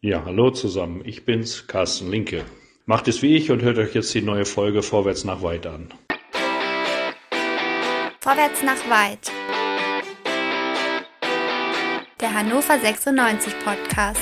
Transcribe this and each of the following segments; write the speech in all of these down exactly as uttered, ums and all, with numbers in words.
Ja, hallo zusammen, ich bin's, Carsten Linke. Macht es wie ich und hört euch jetzt die neue Folge Vorwärts nach Weit an. Vorwärts nach Weit. Der Hannover sechsundneunzig Podcast.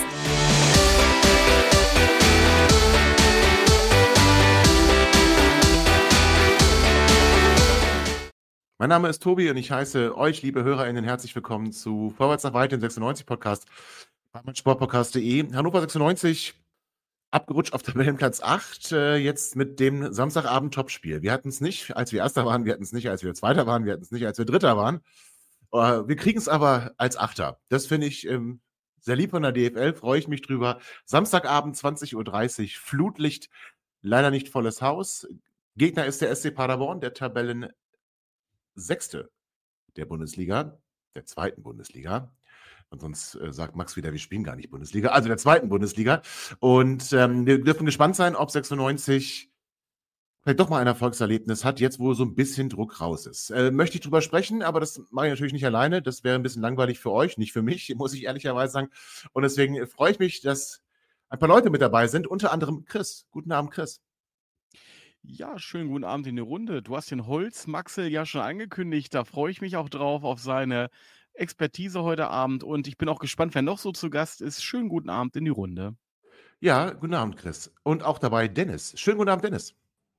Mein Name ist Tobi und ich heiße euch, liebe HörerInnen, herzlich willkommen zu Vorwärts nach Weit, dem sechsundneunzig Podcast bei meinsportpodcast punkt de. Hannover sechsundneunzig abgerutscht auf Tabellenplatz acht, äh, jetzt mit dem Samstagabend-Topspiel. Wir hatten es nicht, als wir Erster waren, wir hatten es nicht, als wir Zweiter waren, wir hatten es nicht, als wir Dritter waren. Äh, wir kriegen es aber als Achter. Das finde ich ähm, sehr lieb von der D F L, freue ich mich drüber. Samstagabend, zwanzig Uhr dreißig, Flutlicht, leider nicht volles Haus. Gegner ist der S C Paderborn, der Tabellen Sechste der Bundesliga, der zweiten Bundesliga. Und sonst äh, sagt Max wieder, wir spielen gar nicht Bundesliga, also der zweiten Bundesliga. Und ähm, wir dürfen gespannt sein, ob sechsundneunzig vielleicht doch mal ein Erfolgserlebnis hat, jetzt wo so ein bisschen Druck raus ist. Äh, möchte ich drüber sprechen, aber das mache ich natürlich nicht alleine. Das wäre ein bisschen langweilig für euch, nicht für mich, muss ich ehrlicherweise sagen. Und deswegen freue ich mich, dass ein paar Leute mit dabei sind, unter anderem Chris. Guten Abend, Chris. Ja, schönen guten Abend in die Runde. Du hast den Holz-Maxel ja schon angekündigt. Da freue ich mich auch drauf, auf seine Expertise heute Abend. Und ich bin auch gespannt, wer noch so zu Gast ist. Schönen guten Abend in die Runde. Ja, guten Abend, Chris. Und auch dabei Dennis. Schönen guten Abend, Dennis.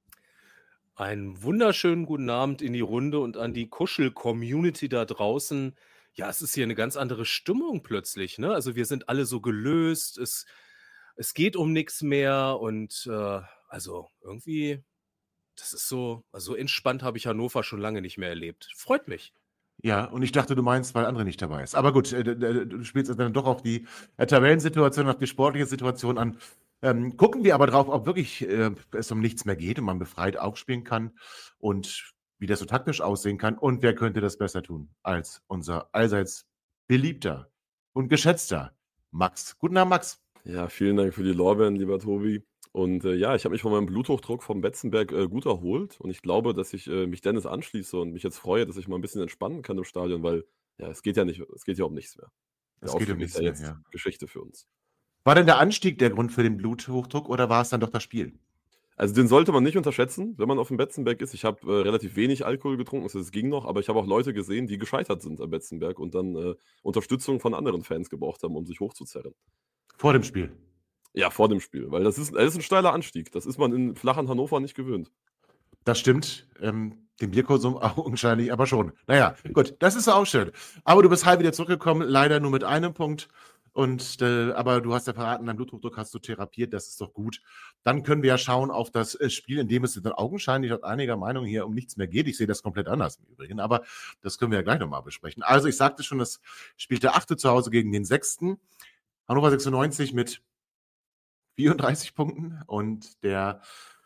Einen wunderschönen guten Abend in die Runde und an die Kuschel-Community da draußen. Ja, es ist hier eine ganz andere Stimmung plötzlich, ne? Also wir sind alle so gelöst, es, es geht um nichts mehr und äh, also irgendwie, das ist so, also so entspannt habe ich Hannover schon lange nicht mehr erlebt. Freut mich. Ja, und ich dachte, du meinst, weil andere nicht dabei ist. Aber gut, äh, d- d- du spielst dann doch auf die äh, Tabellensituation, auf die sportliche Situation an. Ähm, gucken wir aber drauf, ob wirklich äh, es um nichts mehr geht und man befreit aufspielen kann und wie das so taktisch aussehen kann. Und wer könnte das besser tun als unser allseits beliebter und geschätzter Max. Guten Abend, Max. Ja, vielen Dank für die Lorbeeren, lieber Tobi. Und äh, ja, ich habe mich von meinem Bluthochdruck vom Betzenberg äh, gut erholt. Und ich glaube, dass ich äh, mich Dennis anschließe und mich jetzt freue, dass ich mal ein bisschen entspannen kann im Stadion, weil ja, es geht ja nicht, es geht ja um nichts mehr. Der Es geht um Aufstieg nichts ist ja mehr, jetzt ja. Geschichte für uns. War denn der Anstieg der Grund für den Bluthochdruck oder war es dann doch das Spiel? Also den sollte man nicht unterschätzen, wenn man auf dem Betzenberg ist. Ich habe äh, relativ wenig Alkohol getrunken, also es ging noch, aber ich habe auch Leute gesehen, die gescheitert sind am Betzenberg und dann äh, Unterstützung von anderen Fans gebraucht haben, um sich hochzuzerren. Vor dem Spiel. Ja, vor dem Spiel, weil das ist, das ist ein steiler Anstieg. Das ist man in flachen Hannover nicht gewöhnt. Das stimmt. Ähm, den Bierkonsum augenscheinlich, aber schon. Naja, gut, das ist auch schön. Aber du bist halb wieder zurückgekommen, leider nur mit einem Punkt. Und äh, aber du hast ja verraten, dein Bluthochdruck hast du therapiert, das ist doch gut. Dann können wir ja schauen auf das äh, Spiel, in dem es dann augenscheinlich laut einiger Meinung hier um nichts mehr geht. Ich sehe das komplett anders im Übrigen, aber das können wir ja gleich nochmal besprechen. Also ich sagte schon, es spielt der Achte zu Hause gegen den Sechsten. Hannover sechsundneunzig mit vierunddreißig Punkten und der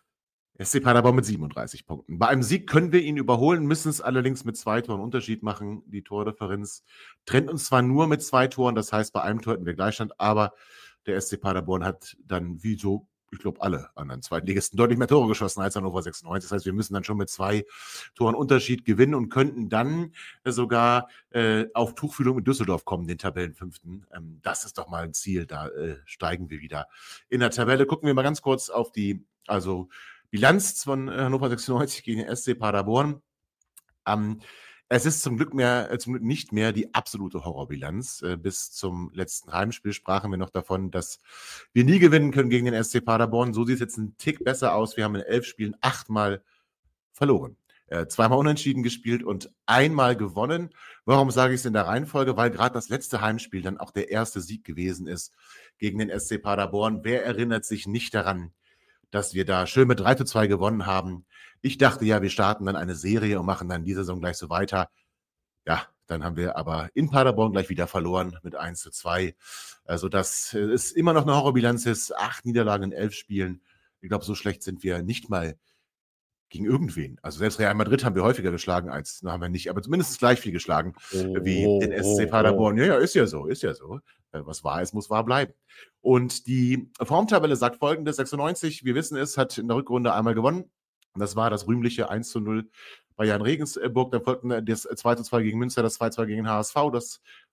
S C Paderborn mit siebenunddreißig Punkten. Bei einem Sieg können wir ihn überholen, müssen es allerdings mit zwei Toren Unterschied machen. Die Tordifferenz trennt uns zwar nur mit zwei Toren, das heißt, bei einem Tor hätten wir Gleichstand, aber der S C Paderborn hat dann wie so, ich glaube, alle anderen Zweitligisten deutlich mehr Tore geschossen als Hannover sechsundneunzig. Das heißt, wir müssen dann schon mit zwei Toren Unterschied gewinnen und könnten dann sogar äh, auf Tuchfühlung mit Düsseldorf kommen, den Tabellenfünften. Ähm, das ist doch mal ein Ziel, da äh, steigen wir wieder in der Tabelle. Gucken wir mal ganz kurz auf die, also Bilanz von Hannover sechsundneunzig gegen den S C Paderborn. Ähm, es ist zum Glück, mehr, äh, zum Glück nicht mehr die absolute Horrorbilanz. Äh, bis zum letzten Heimspiel sprachen wir noch davon, dass wir nie gewinnen können gegen den S C Paderborn. So sieht es jetzt einen Tick besser aus. Wir haben in elf Spielen achtmal verloren. Äh, zweimal unentschieden gespielt und einmal gewonnen. Warum sage ich es in der Reihenfolge? Weil gerade das letzte Heimspiel dann auch der erste Sieg gewesen ist gegen den S C Paderborn. Wer erinnert sich nicht daran, dass wir da schön mit drei zu zwei gewonnen haben? Ich dachte ja, wir starten dann eine Serie und machen dann die Saison gleich so weiter. Ja, dann haben wir aber in Paderborn gleich wieder verloren mit eins zu zwei. Also das ist immer noch eine Horrorbilanz, ist acht Niederlagen in elf Spielen. Ich glaube, so schlecht sind wir nicht mal gegen irgendwen. Also selbst Real Madrid haben wir häufiger geschlagen als, na, haben wir nicht, aber zumindest gleich viel geschlagen wie den S C Paderborn. Ja, ja, ist ja so, ist ja so. Was wahr ist, muss wahr bleiben. Und die Formtabelle sagt Folgendes: sechsundneunzig, wir wissen es, hat in der Rückrunde einmal gewonnen. Das war das rühmliche eins zu null bei Jan Regensburg. Dann folgten das zwei zu zwei gegen Münster, das zwei zu zwei gegen den H S V, das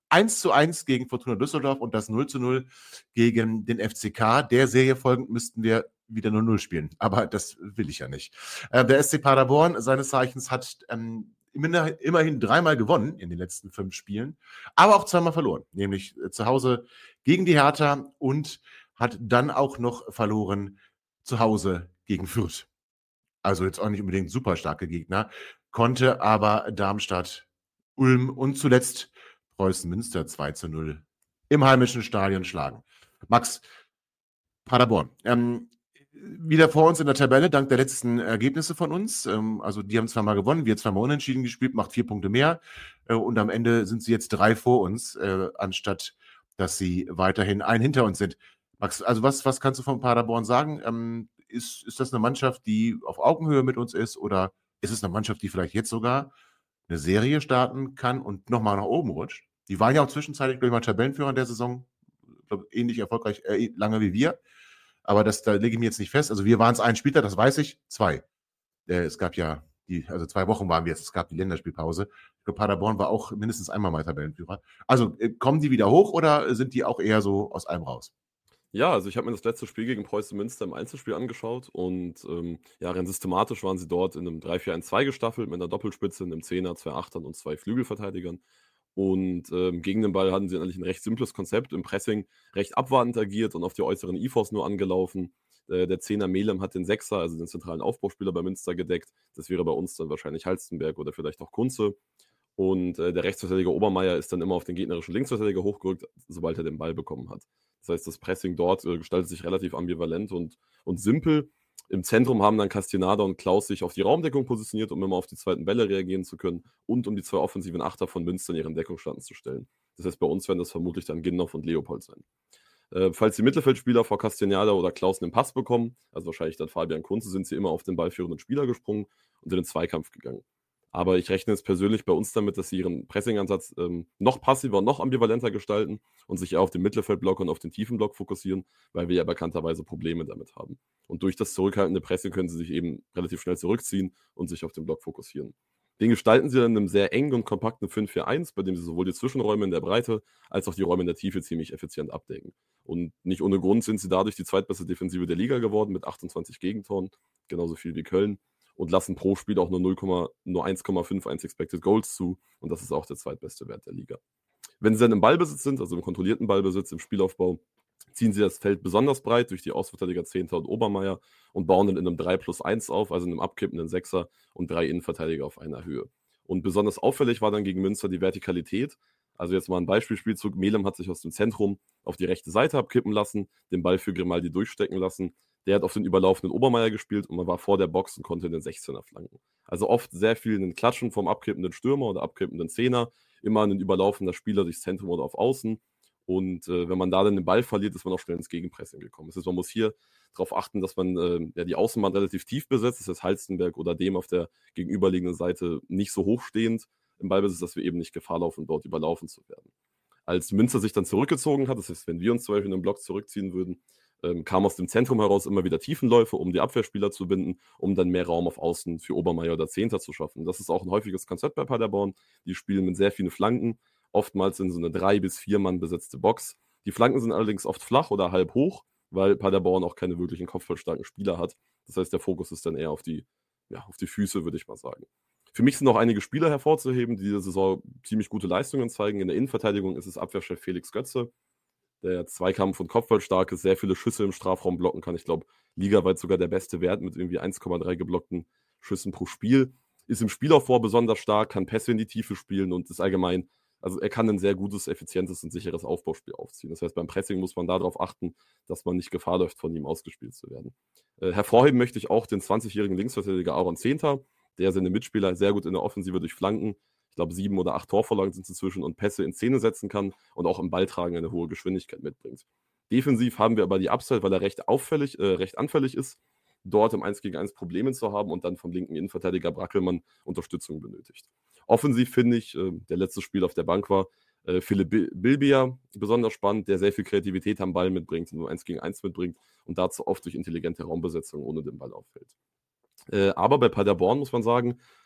eins zu eins gegen Fortuna Düsseldorf und das null zu null gegen den F C K. Der Serie folgend müssten wir wieder null null spielen, aber das will ich ja nicht. Äh, der S C Paderborn, seines Zeichens, hat ähm, immerhin, immerhin dreimal gewonnen in den letzten fünf Spielen, aber auch zweimal verloren, nämlich äh, zu Hause gegen die Hertha und hat dann auch noch verloren zu Hause gegen Fürth. Also jetzt auch nicht unbedingt super starke Gegner, konnte aber Darmstadt, Ulm und zuletzt Preußen Münster zwei zu null im heimischen Stadion schlagen. Max, Paderborn. Ähm, wieder vor uns in der Tabelle, dank der letzten Ergebnisse von uns. Ähm, also die haben zweimal gewonnen, wir zweimal unentschieden gespielt, macht vier Punkte mehr. Äh, und am Ende sind sie jetzt drei vor uns, äh, anstatt dass sie weiterhin ein hinter uns sind. Max, also was, was kannst du von Paderborn sagen? Ähm, ist, ist das eine Mannschaft, die auf Augenhöhe mit uns ist, oder ist es eine Mannschaft, die vielleicht jetzt sogar eine Serie starten kann und nochmal nach oben rutscht? Die waren ja auch zwischenzeitlich, glaube ich, mal Tabellenführer in der Saison, glaube, ähnlich erfolgreich, äh, lange wie wir. Aber das, da lege ich mir jetzt nicht fest. Also wir waren es ein Spieltag, das weiß ich, zwei. Äh, es gab ja, die, also zwei Wochen waren wir jetzt, es gab die Länderspielpause. Ich glaube, Paderborn war auch mindestens einmal mal Tabellenführer. Also äh, kommen die wieder hoch oder sind die auch eher so aus allem raus? Ja, also ich habe mir das letzte Spiel gegen Preußen Münster im Einzelspiel angeschaut und ähm, ja, rein systematisch waren sie dort in einem drei vier eins zwei gestaffelt mit einer Doppelspitze, einem Zehner, zwei Achtern und zwei Flügelverteidigern. Und ähm, gegen den Ball hatten sie eigentlich ein recht simples Konzept, im Pressing recht abwartend agiert und auf die äußeren I V Os nur angelaufen. Äh, der Zehner Melem hat den Sechser, also den zentralen Aufbauspieler bei Münster gedeckt. Das wäre bei uns dann wahrscheinlich Halstenberg oder vielleicht auch Kunze. Und äh, der Rechtsverteidiger Obermeier ist dann immer auf den gegnerischen Linksverteidiger hochgerückt, sobald er den Ball bekommen hat. Das heißt, das Pressing dort äh, gestaltet sich relativ ambivalent und, und simpel. Im Zentrum haben dann Castaneda und Klaus sich auf die Raumdeckung positioniert, um immer auf die zweiten Bälle reagieren zu können und um die zwei offensiven Achter von Münster in ihren Deckungsstanden zu stellen. Das heißt, bei uns werden das vermutlich dann Ginnoff und Leopold sein. Äh, falls die Mittelfeldspieler vor Castaneda oder Klaus einen Pass bekommen, also wahrscheinlich dann Fabian Kunze, sind sie immer auf den ballführenden Spieler gesprungen und in den Zweikampf gegangen. Aber ich rechne jetzt persönlich bei uns damit, dass sie ihren Pressing-Ansatz ähm, noch passiver und noch ambivalenter gestalten und sich eher auf den Mittelfeldblock und auf den tiefen Block fokussieren, weil wir ja bekannterweise Probleme damit haben. Und durch das zurückhaltende Pressing können sie sich eben relativ schnell zurückziehen und sich auf den Block fokussieren. Den gestalten sie dann in einem sehr engen und kompakten fünf vier eins, bei dem sie sowohl die Zwischenräume in der Breite als auch die Räume in der Tiefe ziemlich effizient abdecken. Und nicht ohne Grund sind sie dadurch die zweitbeste Defensive der Liga geworden mit achtundzwanzig Gegentoren, genauso viel wie Köln. Und lassen pro Spiel auch nur, nur eins Komma fünfundfünfzig Expected Goals zu. Und das ist auch der zweitbeste Wert der Liga. Wenn sie dann im Ballbesitz sind, also im kontrollierten Ballbesitz, im Spielaufbau, ziehen sie das Feld besonders breit durch die Außenverteidiger Zehnter und Obermeier und bauen dann in einem drei plus eins auf, also in einem abkippenden Sechser und drei Innenverteidiger auf einer Höhe. Und besonders auffällig war dann gegen Münster die Vertikalität. Also jetzt mal ein Beispielspielzug. Melem hat sich aus dem Zentrum auf die rechte Seite abkippen lassen, den Ball für Grimaldi durchstecken lassen. Der hat auf den überlaufenden Obermeier gespielt und man war vor der Box und konnte den sechzehner flanken. Also oft sehr viel in den Klatschen vom abkippenden Stürmer oder abkippenden Zehner, immer ein überlaufender Spieler durchs Zentrum oder auf Außen. Und äh, wenn man da dann den Ball verliert, ist man auch schnell ins Gegenpressing gekommen. Das heißt, man muss hier darauf achten, dass man äh, ja, die Außenbahn relativ tief besetzt, das heißt Halstenberg oder dem auf der gegenüberliegenden Seite nicht so hochstehend im Ballbesitz, dass wir eben nicht Gefahr laufen, dort überlaufen zu werden. Als Münster sich dann zurückgezogen hat, das heißt, wenn wir uns zum Beispiel in einem Block zurückziehen würden, ähm, kam aus dem Zentrum heraus immer wieder Tiefenläufe, um die Abwehrspieler zu binden, um dann mehr Raum auf Außen für Obermeier oder Zehnter zu schaffen. Das ist auch ein häufiges Konzept bei Paderborn. Die spielen mit sehr vielen Flanken, oftmals in so eine drei bis vier Mann besetzte Box. Die Flanken sind allerdings oft flach oder halb hoch, weil Paderborn auch keine wirklichen kopfballstarken Spieler hat. Das heißt, der Fokus ist dann eher auf die, ja, auf die Füße, würde ich mal sagen. Für mich sind auch einige Spieler hervorzuheben, die diese Saison ziemlich gute Leistungen zeigen. In der Innenverteidigung ist es Abwehrchef Felix Götze, der Zweikampf- und Kopfballstark ist, sehr viele Schüsse im Strafraum blocken kann. Ich glaube, ligaweit sogar der beste Wert mit irgendwie eins Komma drei geblockten Schüssen pro Spiel. Ist im Spielaufbau besonders stark, kann Pässe in die Tiefe spielen und ist allgemein, also er kann ein sehr gutes, effizientes und sicheres Aufbauspiel aufziehen. Das heißt, beim Pressing muss man darauf achten, dass man nicht Gefahr läuft, von ihm ausgespielt zu werden. Äh, hervorheben möchte ich auch den zwanzigjährigen Linksverteidiger Aaron Zehnter, der seine Mitspieler sehr gut in der Offensive durch Flanken, ich glaube sieben oder acht Torvorlagen sind es inzwischen, und Pässe in Szene setzen kann und auch im Balltragen eine hohe Geschwindigkeit mitbringt. Defensiv haben wir aber die Upside, weil er recht auffällig, äh, recht anfällig ist, dort im eins gegen eins Probleme zu haben und dann vom linken Innenverteidiger Brackelmann Unterstützung benötigt. Offensiv finde ich, äh, der letzte Spiel auf der Bank war, äh, Philipp Bil- Bilbia besonders spannend, der sehr viel Kreativität am Ball mitbringt und nur eins gegen eins mitbringt und dazu oft durch intelligente Raumbesetzung ohne den Ball auffällt. Äh, aber bei Paderborn muss man sagen,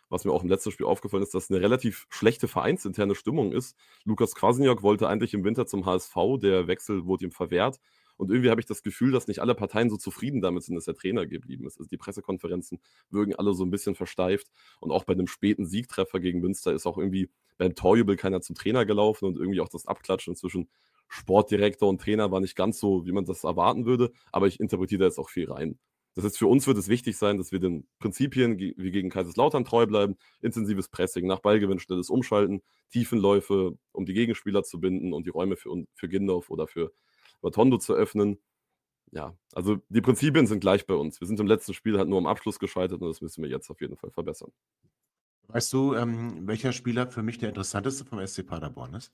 was mir auch im letzten Spiel aufgefallen ist, dass eine relativ schlechte vereinsinterne Stimmung ist. Lukas Kwasniok wollte eigentlich im Winter zum H S V, der Wechsel wurde ihm verwehrt. Und irgendwie habe ich das Gefühl, dass nicht alle Parteien so zufrieden damit sind, dass der Trainer geblieben ist. Also die Pressekonferenzen wirken alle so ein bisschen versteift. Und auch bei einem späten Siegtreffer gegen Münster ist auch irgendwie beim Torjubel keiner zum Trainer gelaufen und irgendwie auch das Abklatschen zwischen Sportdirektor und Trainer war nicht ganz so, wie man das erwarten würde. Aber ich interpretiere da jetzt auch viel rein. Das heißt, für uns wird es wichtig sein, dass wir den Prinzipien ge- wie gegen Kaiserslautern treu bleiben. Intensives Pressing, nach Ballgewinn schnelles Umschalten, Tiefenläufe, um die Gegenspieler zu binden und die Räume für, un- für Gindorf oder für Matondo zu öffnen. Ja, also die Prinzipien sind gleich bei uns. Wir sind im letzten Spiel halt nur am Abschluss gescheitert und das müssen wir jetzt auf jeden Fall verbessern. Weißt du, ähm, welcher Spieler für mich der interessanteste vom S C Paderborn ist?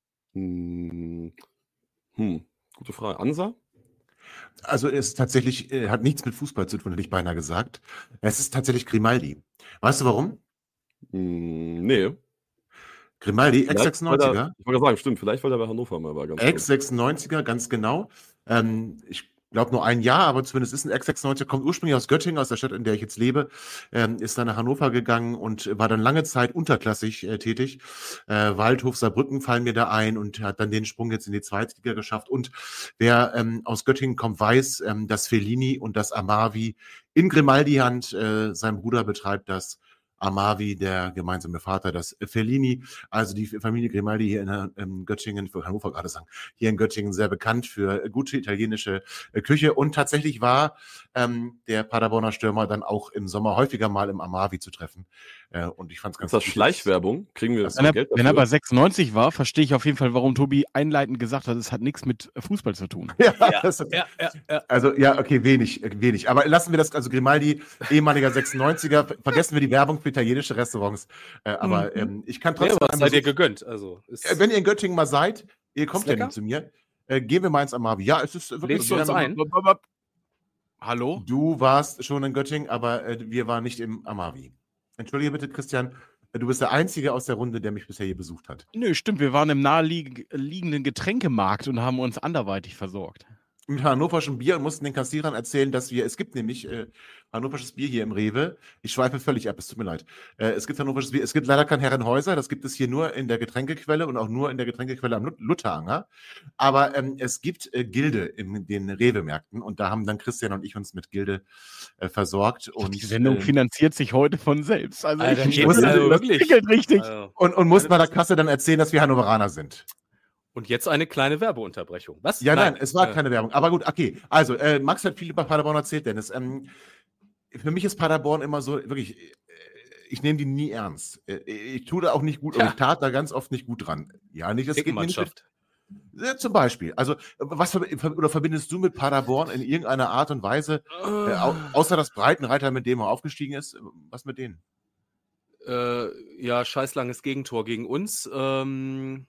Hm, hm, gute Frage. Ansa? Also es ist tatsächlich, äh, hat nichts mit Fußball zu tun, hätte ich beinahe gesagt. Es ist tatsächlich Grimaldi. Weißt du warum? Hm, nee. Grimaldi, Vielleicht, weil er, Ex-sechsundneunziger. ich wollte sagen, stimmt, vielleicht, weil er bei Hannover mal war, ganz kurz. Ex-sechsundneunziger, ganz genau. Ähm, ich glaube nur ein Jahr, aber zumindest ist ein Ex-sechsundneunziger, kommt ursprünglich aus Göttingen, aus der Stadt, in der ich jetzt lebe, ähm, ist dann nach Hannover gegangen und war dann lange Zeit unterklassig äh, tätig. Äh, Waldhof, Saarbrücken fallen mir da ein und hat dann den Sprung jetzt in die zweite Liga geschafft. Und wer ähm, aus Göttingen kommt, weiß, ähm, dass Fellini und das Amavi in Grimaldi-Hand, äh, sein Bruder betreibt das, Amavi, der gemeinsame Vater, das Fellini, also die Familie Grimaldi hier in ähm, Göttingen, für Hannover gerade sagen, hier in Göttingen sehr bekannt für gute italienische äh, Küche und tatsächlich war ähm, der Paderborner Stürmer dann auch im Sommer häufiger mal im Amavi zu treffen äh, und ich fand es ganz Ist das gut. Schleichwerbung? Kriegen wir Wenn er, Geld wenn er bei dafür? sechsundneunzig war, verstehe ich auf jeden Fall, warum Tobi einleitend gesagt hat, es hat nichts mit Fußball zu tun. Ja, Ja, das, ja, ja, ja. also ja, okay, wenig, äh, wenig. Aber lassen wir das, also Grimaldi, ehemaliger sechsundneunziger, vergessen wir die Werbung für italienische Restaurants. Äh, aber ähm, ich kann Nee, trotzdem aber es einmal sei dir so, gegönnt. Also, ist, äh, wenn ihr in Göttingen mal seid, ihr kommt Ist ja lecker? nie zu mir, äh, gehen wir mal ins Amavi. Ja, es ist wirklich Lädst du uns gerne- ein? Hallo? Du warst schon in Göttingen, aber äh, wir waren nicht im Amavi. Entschuldige bitte, Christian, äh, du bist der Einzige aus der Runde, der mich bisher hier besucht hat. Nö, stimmt, wir waren im naheliegenden Getränkemarkt und haben uns anderweitig versorgt. Mit hannoverschem Bier und mussten den Kassierern erzählen, dass wir, es gibt nämlich äh, hannoversches Bier hier im Rewe. Ich schweife völlig ab, es tut mir leid. Äh, es gibt hannoversches Bier, es gibt leider kein Herrenhäuser, das gibt es hier nur in der Getränkequelle und auch nur in der Getränkequelle am Lut- Lutheranger. Aber ähm, es gibt äh, Gilde in den Rewe-Märkten und da haben dann Christian und ich uns mit Gilde äh, versorgt. Und, Die Sendung äh, finanziert sich heute von selbst. Also Alter, ich jetzt muss- also das wirklich. regelt richtig. Also, und, und mussten bei der Kasse dann erzählen, dass wir Hannoveraner sind. und jetzt eine kleine Werbeunterbrechung. Was? Ja, nein, es war Äh, keine Werbung. Aber gut, okay. Also, äh, Max hat viel über Paderborn erzählt, Dennis. Ähm, für mich ist Paderborn immer so, wirklich, äh, ich nehme die nie ernst. Äh, ich tue da auch nicht gut, Tja. und ich tat da ganz oft nicht gut dran. Ja, nicht, das geht mir nicht mit, Mannschaft. ja, zum Beispiel. Also, äh, was verbi- ver- oder verbindest du mit Paderborn in irgendeiner Art und Weise, äh, au außer das Breitenreiter, mit dem er aufgestiegen ist? Was mit denen? Äh, ja, scheißlanges Gegentor gegen uns. Ähm,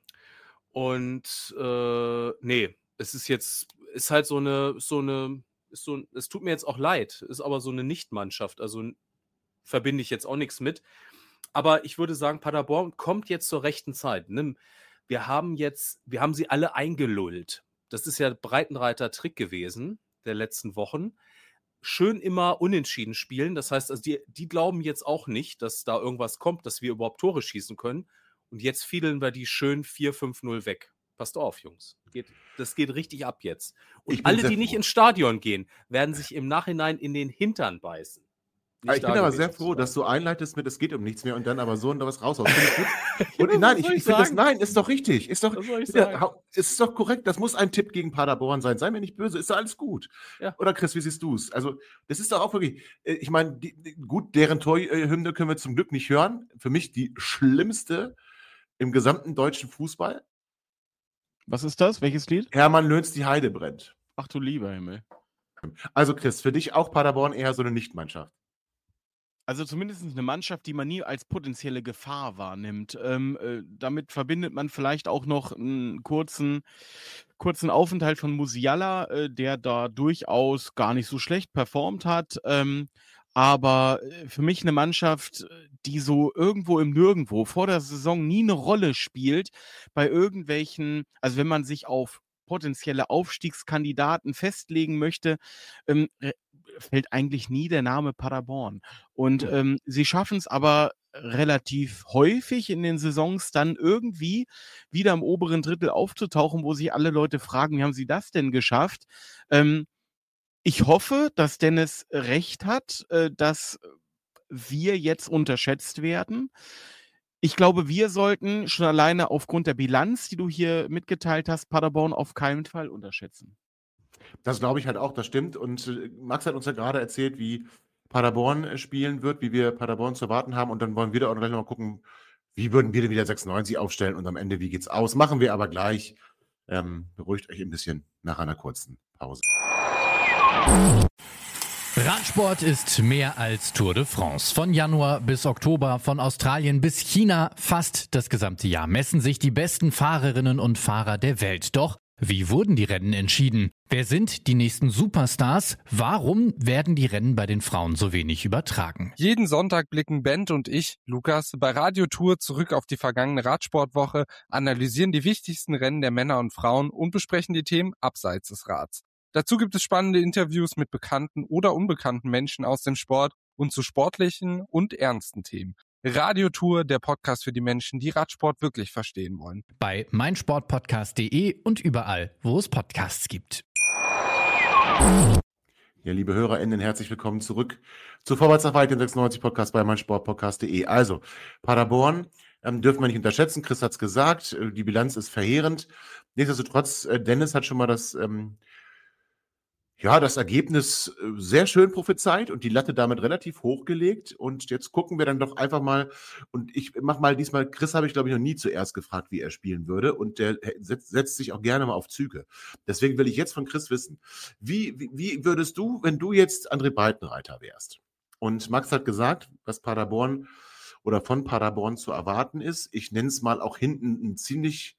und äh, nee, es ist jetzt, ist halt so eine, so eine, ist so, es tut mir jetzt auch leid, ist aber so eine Nichtmannschaft. Also n- verbinde ich jetzt auch nichts mit. Aber ich würde sagen, Paderborn kommt jetzt zur rechten Zeit. Nimm, wir haben jetzt, wir haben sie alle eingelullt. Das ist ja Breitenreiter Trick gewesen der letzten Wochen. Schön immer unentschieden spielen. Das heißt, also die, die glauben jetzt auch nicht, dass da irgendwas kommt, dass wir überhaupt Tore schießen können. Und jetzt fiedeln wir die schön vier fünf null weg. Passt auf, Jungs. Geht, das geht richtig ab jetzt. Ich Und bin alle, sehr die nicht froh. ins Stadion gehen, werden sich im Nachhinein in den Hintern beißen. Nicht Ich bin da aber gewesen sehr zu froh, sein. dass du einleitest mit, es geht um nichts mehr und dann aber so und da was raushaust. Finde ich gut. Und was nein, ich, soll ich ich finde das, sagen? nein, ist doch richtig. Ist doch, Was soll ich bitte, sagen? hau- es ist doch korrekt. Das muss ein Tipp gegen Paderborn sein. Sei mir nicht böse, ist doch alles gut. Ja. Oder Chris, wie siehst du es? Also, das ist doch auch wirklich, äh, ich meine, die- die- gut, deren Torhymne können wir zum Glück nicht hören. Für mich die schlimmste im gesamten deutschen Fußball. Was ist das? Welches Lied? Hermann Löhns, die Heide brennt. Ach du lieber Himmel. Also, Chris, für dich auch Paderborn eher so eine Nichtmannschaft. Also zumindest eine Mannschaft, die man nie als potenzielle Gefahr wahrnimmt. Ähm, äh, damit verbindet man vielleicht auch noch einen kurzen, kurzen Aufenthalt von Musiala, äh, der da durchaus gar nicht so schlecht performt hat. Ähm, aber äh, für mich eine Mannschaft, äh, die so irgendwo im Nirgendwo vor der Saison nie eine Rolle spielt, bei irgendwelchen, also wenn man sich auf potenzielle Aufstiegskandidaten festlegen möchte, ähm, re- fällt eigentlich nie der Name Paderborn. Und Ja. ähm, sie schaffen es aber relativ häufig in den Saisons dann irgendwie wieder im oberen Drittel aufzutauchen, wo sich alle Leute fragen, wie haben sie das denn geschafft? Ähm, ich hoffe, dass Dennis recht hat, äh, dass wir jetzt unterschätzt werden. Ich glaube, wir sollten schon alleine aufgrund der Bilanz, die du hier mitgeteilt hast, Paderborn auf keinen Fall unterschätzen. Das glaube ich halt auch, das stimmt. Und äh, Max hat uns ja gerade erzählt, wie Paderborn äh, spielen wird, wie wir Paderborn zu erwarten haben. Und dann wollen wir da auch gleich noch mal gucken, wie würden wir denn wieder sechsundneunzig aufstellen und am Ende, wie geht's aus? Machen wir aber gleich. Ähm, beruhigt euch ein bisschen nach einer kurzen Pause. Radsport ist mehr als Tour de France. Von Januar bis Oktober, von Australien bis China, fast das gesamte Jahr messen sich die besten Fahrerinnen und Fahrer der Welt. Doch wie wurden die Rennen entschieden? Wer sind die nächsten Superstars? Warum werden die Rennen bei den Frauen so wenig übertragen? Jeden Sonntag blicken Bent und ich, Lukas, bei Radio Tour zurück auf die vergangene Radsportwoche, analysieren die wichtigsten Rennen der Männer und Frauen und besprechen die Themen abseits des Rads. Dazu gibt es spannende Interviews mit bekannten oder unbekannten Menschen aus dem Sport und zu sportlichen und ernsten Themen. Radio Tour, der Podcast für die Menschen, die Radsport wirklich verstehen wollen. Bei meinsportpodcast punkt de und überall, wo es Podcasts gibt. Ja, liebe HörerInnen, herzlich willkommen zurück zu Vorwärts nach Weit, dem sechsundneunzig Podcast bei meinsportpodcast punkt de. Also, Paderborn ähm, dürfen wir nicht unterschätzen. Chris hat es gesagt, äh, die Bilanz ist verheerend. Nichtsdestotrotz, äh, Dennis hat schon mal das, ähm, ja, das Ergebnis äh, sehr schön prophezeit und die Latte damit relativ hochgelegt. Und jetzt gucken wir dann doch einfach mal. Und ich mach mal diesmal, Chris habe ich glaube ich noch nie zuerst gefragt, wie er spielen würde. Und der setzt, setzt sich auch gerne mal auf Züge. Deswegen will ich jetzt von Chris wissen, wie, wie, wie würdest du, wenn du jetzt André Breitenreiter wärst? Und Max hat gesagt, was Paderborn oder von Paderborn zu erwarten ist. Ich nenne es mal auch hinten ein ziemlich,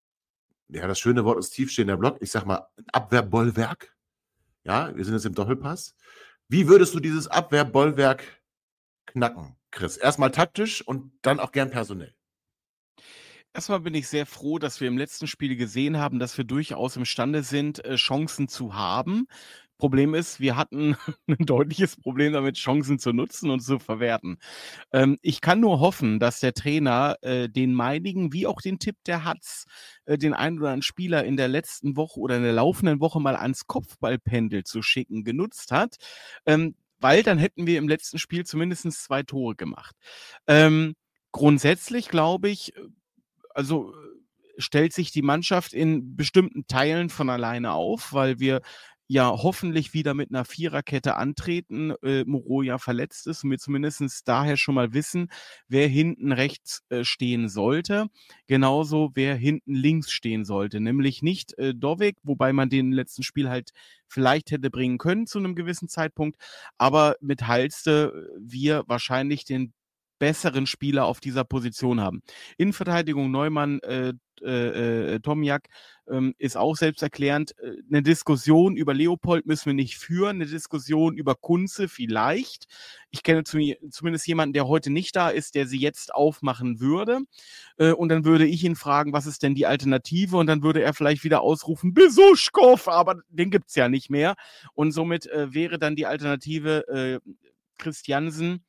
ja, das schöne Wort ist tiefstehender Block. Ich sag mal, ein Abwehrbollwerk. Ja, wir sind jetzt im Doppelpass. Wie würdest du dieses Abwehrbollwerk knacken, Chris? Erstmal taktisch und dann auch gern personell. Erstmal bin ich sehr froh, dass wir im letzten Spiel gesehen haben, dass wir durchaus imstande sind, äh, Chancen zu haben. Problem ist, wir hatten ein deutliches Problem damit, Chancen zu nutzen und zu verwerten. Ähm, ich kann nur hoffen, dass der Trainer äh, den meinigen, wie auch den Tipp der Hatz, äh, den einen oder anderen Spieler in der letzten Woche oder in der laufenden Woche mal ans Kopfballpendel zu schicken, genutzt hat, ähm, weil dann hätten wir im letzten Spiel zumindest zwei Tore gemacht. Ähm, grundsätzlich glaube ich, also stellt sich die Mannschaft in bestimmten Teilen von alleine auf, weil wir ja hoffentlich wieder mit einer Viererkette antreten, äh, Moreau ja verletzt ist und wir zumindest daher schon mal wissen, wer hinten rechts äh, stehen sollte, genauso wer hinten links stehen sollte, nämlich nicht äh, Dovic, wobei man den im letzten Spiel halt vielleicht hätte bringen können zu einem gewissen Zeitpunkt, aber mit Halste wir wahrscheinlich den besseren Spieler auf dieser Position haben. Innenverteidigung Neumann, äh, äh, äh, Tomjak ähm, ist auch selbsterklärend. Äh, eine Diskussion über Leopold müssen wir nicht führen, eine Diskussion über Kunze vielleicht. Ich kenne zu, zumindest jemanden, der heute nicht da ist, der sie jetzt aufmachen würde. Äh, und dann würde ich ihn fragen, was ist denn die Alternative? Und dann würde er vielleicht wieder ausrufen, Besuschkow, aber den gibt's ja nicht mehr. Und somit äh, wäre dann die Alternative äh, Christiansen.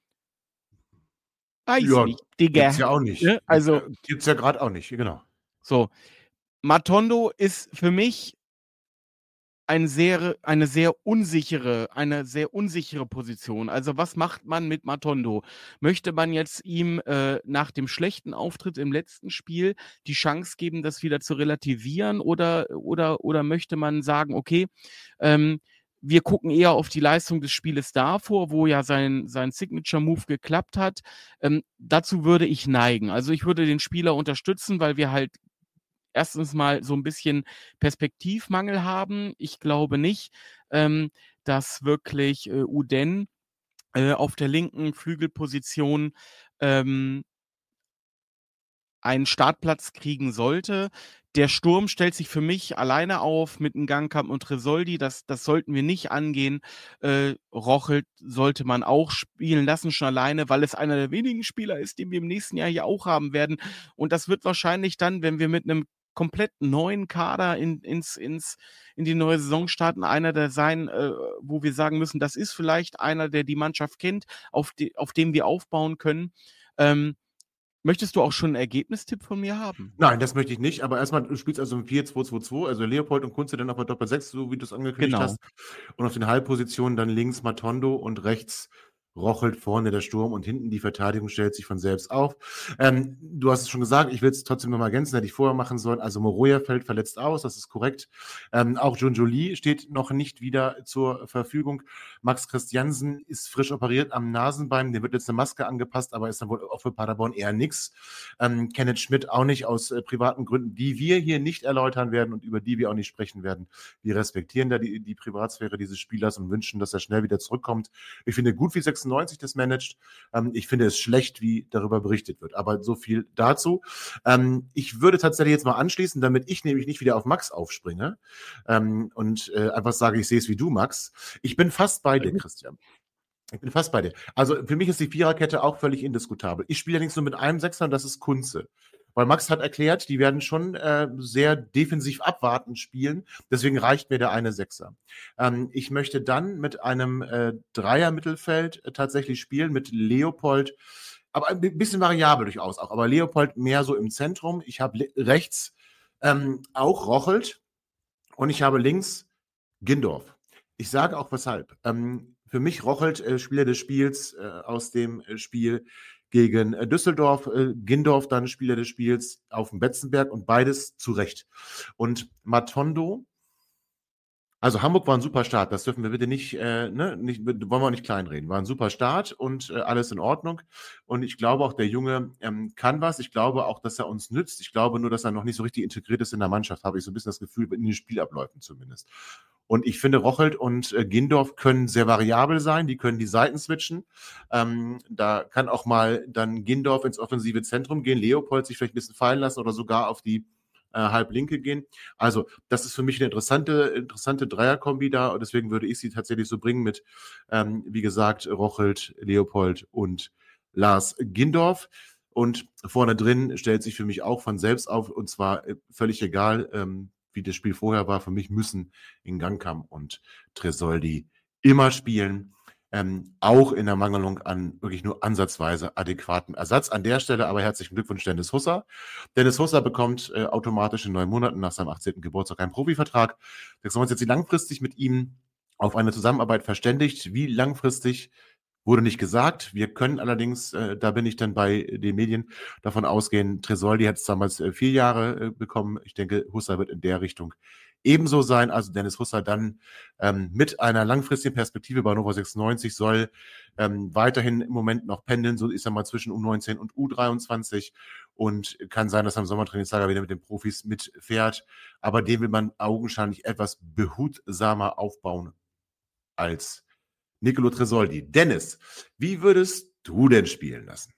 Weiß Ja, nicht, Digga. Gibt's ja auch nicht. Ne? Also, Gibt's ja gerade auch nicht, genau. so. Matondo ist für mich ein sehr, eine sehr unsichere, eine sehr unsichere Position. Also was macht man mit Matondo? Möchte man jetzt ihm äh, nach dem schlechten Auftritt im letzten Spiel die Chance geben, das wieder zu relativieren? Oder, oder, oder möchte man sagen, okay, ähm, wir gucken eher auf die Leistung des Spieles davor, wo ja sein, sein Signature-Move geklappt hat. Ähm, dazu würde ich neigen. Also ich würde den Spieler unterstützen, weil wir halt erstens mal so ein bisschen Perspektivmangel haben. Ich glaube nicht, ähm, dass wirklich äh, Uden äh, auf der linken Flügelposition ähm, einen Startplatz kriegen sollte. Der Sturm stellt sich für mich alleine auf mit Ngankamp und Tresoldi. Das, das sollten wir nicht angehen. Äh, Rochelt sollte man auch spielen lassen, schon alleine, weil es einer der wenigen Spieler ist, den wir im nächsten Jahr hier auch haben werden. Und das wird wahrscheinlich dann, wenn wir mit einem komplett neuen Kader in, ins, ins, in die neue Saison starten. Einer der sein, äh, wo wir sagen müssen, das ist vielleicht einer, der die Mannschaft kennt, auf, die, auf dem wir aufbauen können. Ähm, möchtest du auch schon einen Ergebnistipp von mir haben? Nein, das möchte ich nicht, aber erstmal, du spielst also im vier zwei zwei zwei, also Leopold und Kunze dann auf der Doppel sechs, so wie du es angekündigt Genau. hast. Und auf den Halbpositionen dann links Matondo und rechts Rochelt, vorne der Sturm und hinten die Verteidigung stellt sich von selbst auf. Ähm, du hast es schon gesagt, ich will es trotzdem nochmal ergänzen, hätte ich vorher machen sollen. Also Moroja fällt verletzt aus, das ist korrekt. Ähm, auch Giungioli steht noch nicht wieder zur Verfügung. Max Christiansen ist frisch operiert am Nasenbein, dem wird jetzt eine Maske angepasst, aber ist dann wohl auch für Paderborn eher nix. Ähm, Kenneth Schmidt auch nicht, aus äh, privaten Gründen, die wir hier nicht erläutern werden und über die wir auch nicht sprechen werden. Wir respektieren da die, die Privatsphäre dieses Spielers und wünschen, dass er schnell wieder zurückkommt. Ich finde gut, wie sechsundneunzig das managt. Ähm, ich finde es schlecht, wie darüber berichtet wird. Aber so viel dazu. Ähm, ich würde tatsächlich jetzt mal anschließen, damit ich nämlich nicht wieder auf Max aufspringe ähm, und äh, einfach sage, ich sehe es wie du, Max. Ich bin fast bei dir, Christian. Ich bin fast bei dir. Also für mich ist die Viererkette auch völlig indiskutabel. Ich spiele allerdings nur mit einem Sechser und das ist Kunze. Weil Max hat erklärt, die werden schon äh, sehr defensiv abwartend spielen. Deswegen reicht mir der eine Sechser. Ähm, ich möchte dann mit einem äh, Dreier-Mittelfeld äh, tatsächlich spielen, mit Leopold, aber ein bisschen variabel durchaus auch. Aber Leopold mehr so im Zentrum. Ich habe rechts ähm, auch Rochelt und ich habe links Gindorf. Ich sage auch weshalb. Ähm, für mich Rochelt, äh, Spieler des Spiels äh, aus dem äh, Spiel gegen äh, Düsseldorf, äh, Gindorf dann Spieler des Spiels auf dem Betzenberg und beides zu Recht. Und Matondo, also Hamburg war ein super Start, das dürfen wir bitte nicht, äh, ne, nicht wollen wir auch nicht kleinreden, war ein super Start und äh, alles in Ordnung. Und ich glaube auch, der Junge ähm, kann was. Ich glaube auch, dass er uns nützt. Ich glaube nur, dass er noch nicht so richtig integriert ist in der Mannschaft, habe ich so ein bisschen das Gefühl, in den Spielabläufen zumindest. Und ich finde, Rochelt und äh, Gindorf können sehr variabel sein, die können die Seiten switchen. Ähm, da kann auch mal dann Gindorf ins offensive Zentrum gehen, Leopold sich vielleicht ein bisschen fallen lassen oder sogar auf die äh, Halblinke gehen. Also das ist für mich eine interessante, interessante Dreierkombi da und deswegen würde ich sie tatsächlich so bringen mit, ähm, wie gesagt, Rochelt, Leopold und Lars Gindorf. Und vorne drin stellt sich für mich auch von selbst auf und zwar äh, völlig egal, ähm, wie das Spiel vorher war, für mich müssen Ngannou und Tresoldi immer spielen, ähm, auch in der Mangelung an wirklich nur ansatzweise adäquaten Ersatz. An der Stelle aber herzlichen Glückwunsch Dennis Husser. Dennis Husser bekommt äh, automatisch in neun Monaten nach seinem achtzehnten Geburtstag einen Profivertrag. Wir haben uns jetzt langfristig mit ihm auf eine Zusammenarbeit verständigt. Wie langfristig wurde nicht gesagt. Wir können allerdings, äh, da bin ich dann bei den Medien, davon ausgehen, Tresoldi hat es damals äh, vier Jahre äh, bekommen. Ich denke, Husser wird in der Richtung ebenso sein. Also Dennis Husser dann ähm, mit einer langfristigen Perspektive bei Hannover sechsundneunzig soll ähm, weiterhin im Moment noch pendeln. So ist er mal zwischen U neunzehn und U dreiundzwanzig und kann sein, dass er im Sommertrainingslager wieder mit den Profis mitfährt. Aber den will man augenscheinlich etwas behutsamer aufbauen als Nicolo Tresoldi. Dennis, wie würdest du denn spielen lassen?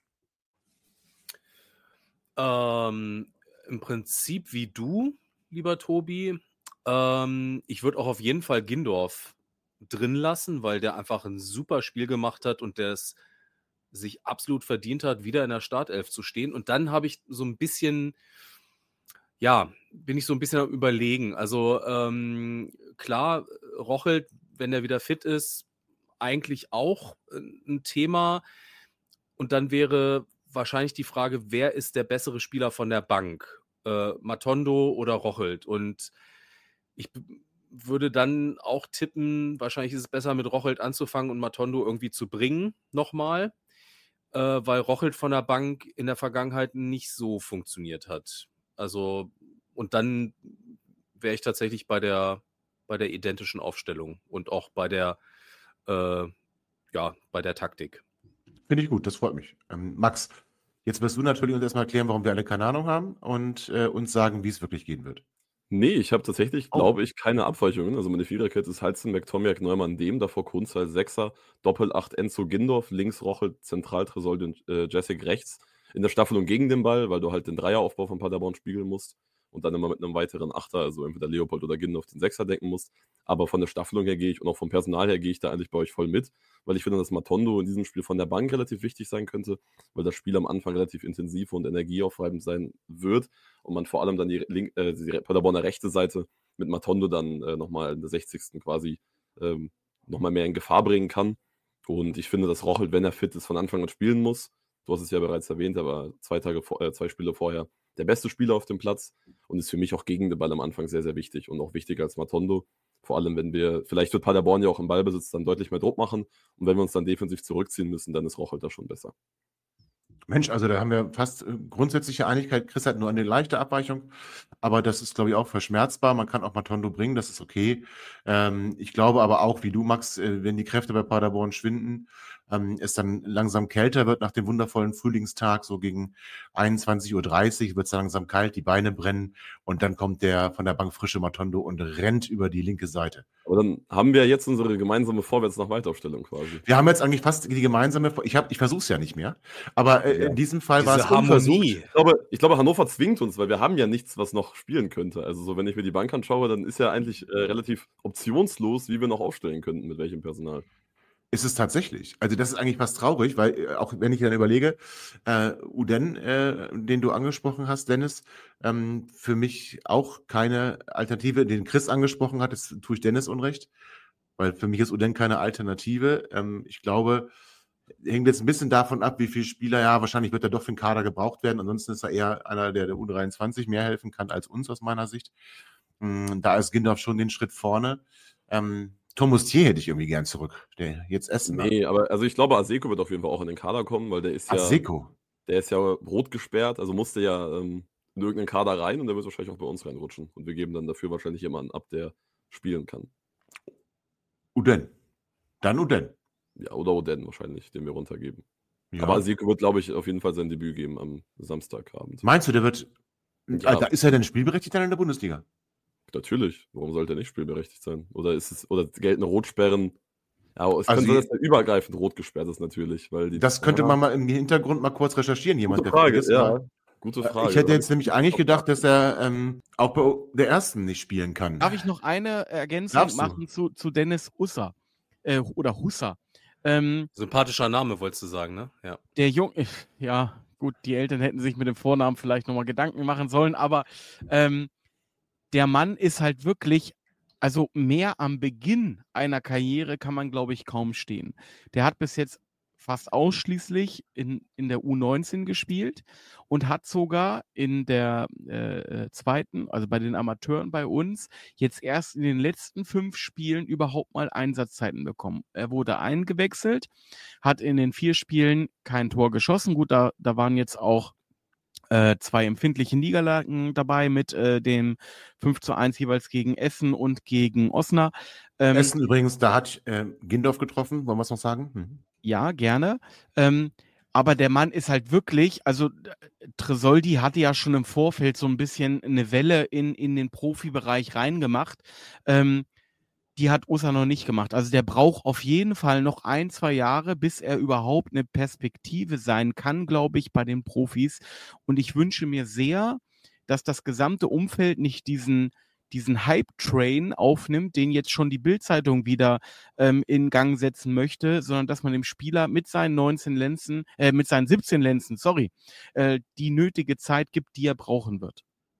Ähm, im Prinzip wie du, lieber Tobi. Ähm, ich würde auch auf jeden Fall Gindorf drin lassen, weil der einfach ein super Spiel gemacht hat und der es sich absolut verdient hat, wieder in der Startelf zu stehen. Und dann habe ich so ein bisschen, ja, bin ich so ein bisschen am Überlegen. Also ähm, klar, Rochelt, wenn er wieder fit ist, eigentlich auch ein Thema. Und dann wäre wahrscheinlich die Frage, wer ist der bessere Spieler von der Bank? Äh, Matondo oder Rochelt? Und ich b- würde dann auch tippen, wahrscheinlich ist es besser, mit Rochelt anzufangen und Matondo irgendwie zu bringen, nochmal, äh, weil Rochelt von der Bank in der Vergangenheit nicht so funktioniert hat. Also, und dann wäre ich tatsächlich bei der, bei der identischen Aufstellung und auch bei der äh, ja, bei der Taktik. Finde ich gut, das freut mich. Ähm, Max, jetzt wirst du natürlich uns erstmal erklären, warum wir alle keine Ahnung haben und äh, uns sagen, wie es wirklich gehen wird. Nee, ich habe tatsächlich, Oh. glaube ich, keine Abweichungen. Also meine Viererkette ist Halzenbeck, Tomiak, Neumann, Dem, davor Kunz als Sechser, Doppel-Acht, Enzo Gindorf, links Rochel, zentral Tresoldi und äh, Jessic rechts. In der Staffelung gegen den Ball, weil du halt den Dreieraufbau von Paderborn spiegeln musst. und dann immer mit einem weiteren Achter, also entweder Leopold oder Gindorf, den Sechser denken musst. Aber von der Staffelung her gehe ich und auch vom Personal her gehe ich da eigentlich bei euch voll mit, weil ich finde, dass Matondo in diesem Spiel von der Bank relativ wichtig sein könnte, weil das Spiel am Anfang relativ intensiv und energieaufreibend sein wird und man vor allem dann die, Link, äh, die Paderborner rechte Seite mit Matondo dann äh, nochmal in der sechzigsten quasi ähm, nochmal mehr in Gefahr bringen kann. Und ich finde, dass Rochelt, wenn er fit ist, von Anfang an spielen muss. Du hast es ja bereits erwähnt, aber zwei Tage vor, äh, zwei Spiele vorher der beste Spieler auf dem Platz und ist für mich auch gegen den Ball am Anfang sehr, sehr wichtig und auch wichtiger als Matondo. Vor allem, wenn wir, vielleicht wird Paderborn ja auch im Ballbesitz dann deutlich mehr Druck machen und wenn wir uns dann defensiv zurückziehen müssen, dann ist Rochelt da schon besser. Mensch, also da haben wir fast äh, grundsätzliche Einigkeit. Chris hat nur eine leichte Abweichung, aber das ist, glaube ich, auch verschmerzbar. Man kann auch Matondo bringen, das ist okay. Ähm, ich glaube aber auch, wie du, Max, äh, wenn die Kräfte bei Paderborn schwinden, ähm, es dann langsam kälter wird nach dem wundervollen Frühlingstag, so gegen einundzwanzig Uhr dreißig wird es langsam kalt, die Beine brennen und dann kommt der von der Bank frische Matondo und rennt über die linke Seite. Aber dann haben wir jetzt unsere gemeinsame Vorwärts-nach-Weitaufstellung quasi. Wir haben jetzt eigentlich fast die gemeinsame, Vor- ich, hab- ich versuche es ja nicht mehr, aber äh, Ja. in diesem Fall war Diese es unversucht. Harmonie. Ich glaube, ich glaube, Hannover zwingt uns, weil wir haben ja nichts, was noch spielen könnte. Also so, wenn ich mir die Bank anschaue, dann ist ja eigentlich äh, relativ optionslos, wie wir noch aufstellen könnten, mit welchem Personal. Ist es tatsächlich. Also das ist eigentlich fast traurig, weil äh, auch wenn ich dann überlege, äh, Uden, äh, den du angesprochen hast, Dennis, ähm, für mich auch keine Alternative, den Chris angesprochen hat, das tue ich Dennis unrecht, weil für mich ist Uden keine Alternative. Ähm, ich glaube, hängt jetzt ein bisschen davon ab, wie viele Spieler, ja, wahrscheinlich wird er doch für den Kader gebraucht werden, ansonsten ist er eher einer, der der U dreiundzwanzig mehr helfen kann als uns aus meiner Sicht. Mm, Da ist Gindorf schon den Schritt vorne. Ähm, Thomas Thier hätte ich irgendwie gern zurück, der jetzt Essen hat. Nee, aber also ich glaube, Aseko wird auf jeden Fall auch in den Kader kommen, weil der ist ja, Aseko. der ist ja rot gesperrt, also musste ja ähm, in irgendeinen Kader rein und der wird wahrscheinlich auch bei uns reinrutschen. Und wir geben dann dafür wahrscheinlich jemanden ab, der spielen kann. Uden. Dann Uden. Ja, oder Oden wahrscheinlich, den wir runtergeben. Ja. Aber Aseko wird, glaube ich, auf jeden Fall sein Debüt geben am Samstagabend. Meinst du, der wird. Ja. Ah, da ist er denn spielberechtigt dann in der Bundesliga? Natürlich. Warum sollte er nicht spielberechtigt sein? Oder ist es, oder gelten Rotsperren? Ja, es Also könnte je- sein, dass er übergreifend rot gesperrt ist, natürlich. Weil die, Das könnte Ja, man mal im Hintergrund mal kurz recherchieren, jemand, Gute der Frage, vergisst ja. mal. Gute Frage. Ich hätte Da jetzt hab nämlich eigentlich gedacht, dass er ähm, auch bei der ersten nicht spielen kann. Darf ich noch eine Ergänzung Darfst du. machen zu, zu Dennis Husser? Äh, oder Husser. Ähm, Sympathischer Name, wolltest du sagen, ne? Ja. der Junge, ja, gut, die Eltern hätten sich mit dem Vornamen vielleicht nochmal Gedanken machen sollen, aber ähm, der Mann ist halt wirklich, also mehr am Beginn einer Karriere kann man, glaube ich, kaum stehen. Der hat bis jetzt fast ausschließlich in, in der U neunzehn gespielt und hat sogar in der äh, äh, zweiten, also bei den Amateuren bei uns, jetzt erst in den letzten fünf Spielen überhaupt mal Einsatzzeiten bekommen. Er wurde eingewechselt, hat in den vier Spielen kein Tor geschossen. Gut, da, da waren jetzt auch äh, zwei empfindliche Niederlagen dabei mit äh, dem fünf zu eins jeweils gegen Essen und gegen Osnabrück. Ähm, Essen übrigens, da hat äh, Gindorf getroffen, wollen wir es noch sagen? Mhm. Ja, gerne. Ähm, aber der Mann ist halt wirklich, also äh, Tresoldi hatte ja schon im Vorfeld so ein bisschen eine Welle in, in den Profibereich reingemacht. Ähm, die hat Osa noch nicht gemacht. Also der braucht auf jeden Fall noch ein, zwei Jahre, bis er überhaupt eine Perspektive sein kann, glaube ich, bei den Profis. Und ich wünsche mir sehr, dass das gesamte Umfeld nicht diesen diesen Hype-Train aufnimmt, den jetzt schon die Bild-Zeitung wieder ähm, in Gang setzen möchte, sondern dass man dem Spieler mit seinen neunzehn Lenzen, äh, mit seinen siebzehn Lenzen, sorry, äh, die nötige Zeit gibt, die er brauchen wird.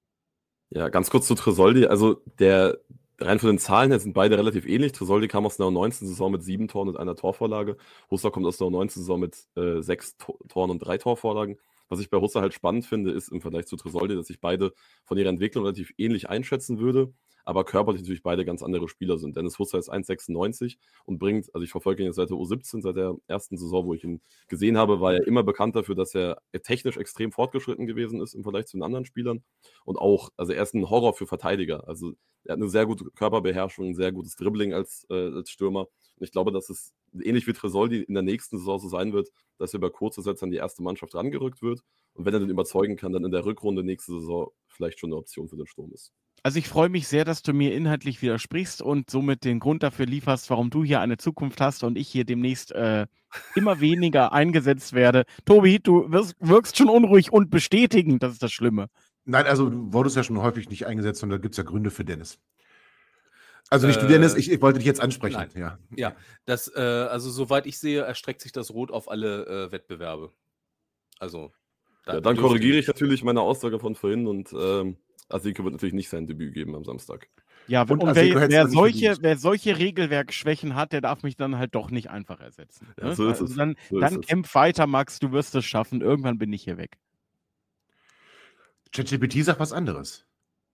Ja, ganz kurz zu Tresoldi. Also der rein von den Zahlen her sind beide relativ ähnlich. Tresoldi kam aus der U neunzehn-Saison mit sieben Toren und einer Torvorlage. Husser kommt aus der U neunzehn-Saison mit äh, sechs To- Toren und drei Torvorlagen. Was ich bei Husser halt spannend finde, ist im Vergleich zu Tresoldi, dass ich beide von ihrer Entwicklung relativ ähnlich einschätzen würde, aber körperlich natürlich beide ganz andere Spieler sind. Dennis Husser ist eins Komma sechsundneunzig und bringt, also ich verfolge ihn jetzt seit der U siebzehn, seit der ersten Saison, wo ich ihn gesehen habe, war er immer bekannt dafür, dass er technisch extrem fortgeschritten gewesen ist im Vergleich zu den anderen Spielern und auch, also er ist ein Horror für Verteidiger, also er hat eine sehr gute Körperbeherrschung, ein sehr gutes Dribbling als, äh, als Stürmer und ich glaube, dass es ähnlich wie Tresoldi in der nächsten Saison so sein wird, dass er über kurze Sätze an die erste Mannschaft rangerückt wird und wenn er den überzeugen kann, dann in der Rückrunde nächste Saison vielleicht schon eine Option für den Sturm ist. Also ich freue mich sehr, dass du mir inhaltlich widersprichst und somit den Grund dafür lieferst, warum du hier eine Zukunft hast und ich hier demnächst äh, immer weniger eingesetzt werde. Tobi, du wirst, wirkst schon unruhig und bestätigend, das ist das Schlimme. Nein, also du wurdest ja schon häufig nicht eingesetzt und da gibt es ja Gründe für Dennis. Also nicht du, Äh, Dennis, ich, ich wollte dich jetzt ansprechen. nein. Ja. Ja, das, äh, also soweit ich sehe, erstreckt sich das Rot auf alle äh, Wettbewerbe. Also, da Ja, dann dürfte korrigiere ich nicht. natürlich meine Aussage von vorhin und ähm, Asiko wird natürlich nicht sein Debüt geben am Samstag. Ja, Und und, Aseko wer, hätt's wer, doch nicht solche, verdient. wer solche Regelwerkschwächen hat, der darf mich dann halt doch nicht einfach ersetzen. Ja, Ne? so ist Also es. dann So ist dann es. kämpf weiter, Max, du wirst es schaffen. Irgendwann bin ich hier weg. ChatGPT sagt was anderes.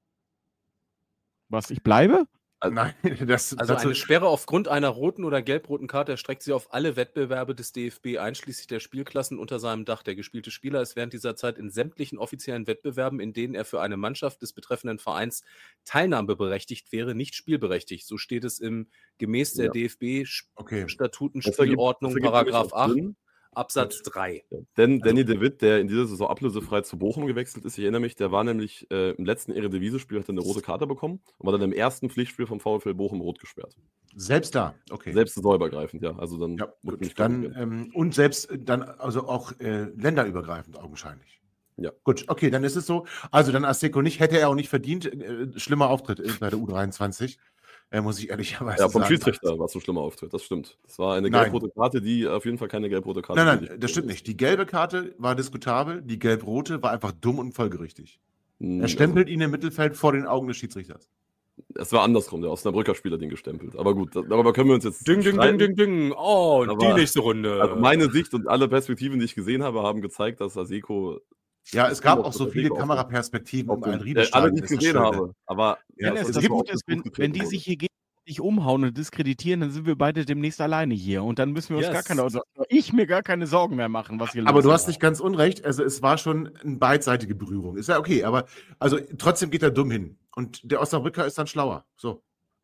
Was, ich bleibe? Also- Nein, das, Also dazu, eine Sperre aufgrund einer roten oder gelb-roten Karte erstreckt sich auf alle Wettbewerbe des D F B einschließlich der Spielklassen unter seinem Dach. Der gespielte Spieler ist während dieser Zeit in sämtlichen offiziellen Wettbewerben, in denen er für eine Mannschaft des betreffenden Vereins teilnahmeberechtigt wäre, nicht spielberechtigt. So steht es im gemäß der Ja. D F okay. B-Statuten Das ergibt- Spielordnung das ergibt nämlich Paragraph auch acht Sinn. Absatz drei. Ja. Denn Also- Danny de Witt, der in dieser Saison ablösefrei zu Bochum gewechselt ist, ich erinnere mich, der war nämlich äh, im letzten Eredivisie-Spiel, hat er eine rote Karte bekommen und war dann im ersten Pflichtspiel vom VfL Bochum rot gesperrt. Selbst da, okay. Selbst saisonübergreifend, ja. Also dann Ja, muss gut, nicht dann, korrigieren. ähm, und selbst dann, also auch äh, länderübergreifend augenscheinlich. Ja. Gut, okay, dann ist es so. Also dann Aseko nicht, hätte er auch nicht verdient. Äh, schlimmer Auftritt äh, bei der U dreiundzwanzig, äh, muss ich ehrlicherweise Ja, vom sagen. Schiedsrichter war es so ein schlimmer Auftritt, das stimmt. Das war eine Nein. gelb-rote Karte, die auf jeden Fall keine gelb-rote Karte Nein, würdig nein, das stimmt ist. nicht. Die gelbe Karte war diskutabel, die gelb-rote war einfach dumm und folgerichtig. Hm, Er stempelt ihn im Mittelfeld vor den Augen des Schiedsrichters. Also, es war andersrum, der Osnabrücker Spieler den gestempelt. Aber gut, da- darüber können wir uns jetzt Ding, ding, streiten. ding, ding, ding. Oh, und Aber- die nächste Runde. Also meine Sicht und alle Perspektiven, die ich gesehen habe, haben gezeigt, dass Aseko Ja, es gab Dass auch so der viele Weg auf- Kameraperspektiven auf um den, ein äh, alle, Riedestadion. die ich gesehen habe. Aber Ja, Dennis, es das gibt- Gute ist, wenn, wenn die sich hier gegenseitig umhauen und diskreditieren, dann sind wir beide demnächst alleine hier. Und dann müssen wir uns Yes. gar keine, also ich mir gar keine Sorgen mehr machen, was hier Aber los du ist. hast nicht ganz unrecht. Also es war schon eine beidseitige Berührung. Ist ja okay, aber also trotzdem geht er dumm hin. Und der Osnabrücker ist dann schlauer. So.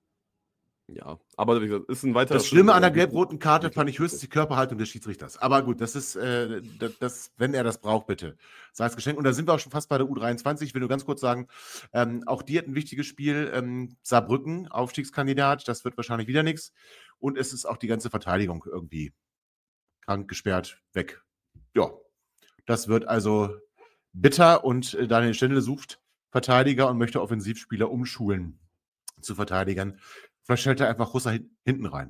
ja, aber wie gesagt, ist ein weiterer Das Schlimme an der Schritt. gelb-roten Karte fand ich höchstens die Körperhaltung des Schiedsrichters. Aber gut, das ist, äh, das, das, wenn er das braucht, bitte. Sei es geschenkt. Und da sind wir auch schon fast bei der U dreiundzwanzig. Ich will nur ganz kurz sagen, ähm, auch die hat ein wichtiges Spiel. Ähm, Saarbrücken, Aufstiegskandidat, das wird wahrscheinlich wieder nichts. Und es ist auch die ganze Verteidigung irgendwie krank, gesperrt, weg. Ja, das wird also bitter und äh, Daniel Stendel sucht Verteidiger und möchte Offensivspieler umschulen zu Verteidigern. Vielleicht stellt er einfach Russer hin, hinten rein.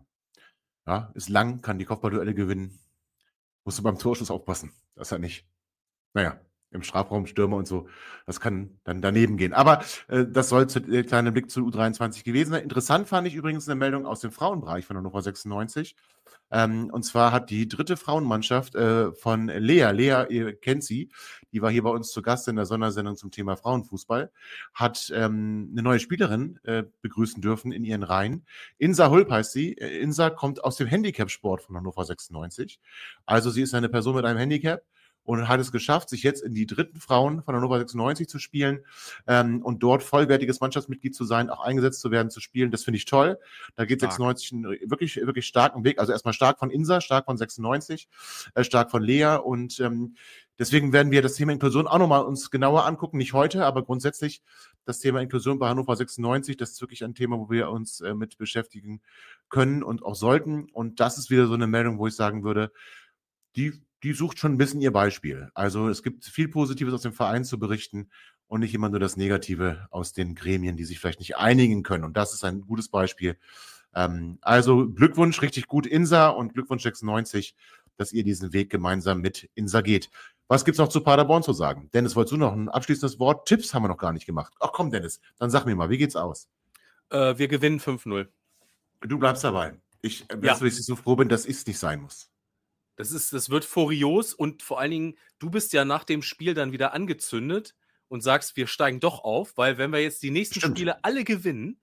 Ja, ist lang, kann die Kopfballduelle gewinnen. Musst du beim Torschuss aufpassen, dass er nicht, naja, im Strafraum Stürmer und so, das kann dann daneben gehen. Aber äh, das soll zu, der kleine Blick zu U dreiundzwanzig gewesen sein. Interessant fand ich übrigens eine Meldung aus dem Frauenbereich von Hannover sechsundneunzig. Ähm, und zwar hat die dritte Frauenmannschaft äh, von Lea, Lea, ihr kennt sie, die war hier bei uns zu Gast in der Sondersendung zum Thema Frauenfußball, hat ähm, eine neue Spielerin äh, begrüßen dürfen in ihren Reihen. Insa Hulp heißt sie. Äh, Insa kommt aus dem Handicap-Sport von Hannover sechsundneunzig. Also sie ist eine Person mit einem Handicap und hat es geschafft, sich jetzt in die dritten Frauen von Hannover sechsundneunzig zu spielen ähm, und dort vollwertiges Mannschaftsmitglied zu sein, auch eingesetzt zu werden, zu spielen. Das finde ich toll. Da geht Stark. sechsundneunzig einen wirklich, wirklich starken Weg. Also erstmal stark von Insa, stark von sechsundneunzig, äh, stark von Lea und ähm, deswegen werden wir das Thema Inklusion auch nochmal uns genauer angucken. Nicht heute, aber grundsätzlich das Thema Inklusion bei Hannover sechsundneunzig, das ist wirklich ein Thema, wo wir uns äh, mit beschäftigen können und auch sollten. Und das ist wieder so eine Meldung, wo ich sagen würde, die die sucht schon ein bisschen ihr Beispiel. Also es gibt viel Positives aus dem Verein zu berichten und nicht immer nur das Negative aus den Gremien, die sich vielleicht nicht einigen können. Und das ist ein gutes Beispiel. Ähm, also Glückwunsch, richtig gut Insa und Glückwunsch sechsundneunzig, dass ihr diesen Weg gemeinsam mit Insa geht. Was gibt's noch zu Paderborn zu sagen? Dennis, wolltest du noch ein abschließendes Wort? Tipps haben wir noch gar nicht gemacht. Ach komm, Dennis, dann sag mir mal, wie geht's aus? Äh, wir gewinnen fünf null. Du bleibst dabei. Ich, Ja. dass ich so froh bin, dass ich es nicht sein muss. Das ist, das wird furios und vor allen Dingen, du bist ja nach dem Spiel dann wieder angezündet und sagst, wir steigen doch auf, weil wenn wir jetzt die nächsten Stimmt. Spiele alle gewinnen,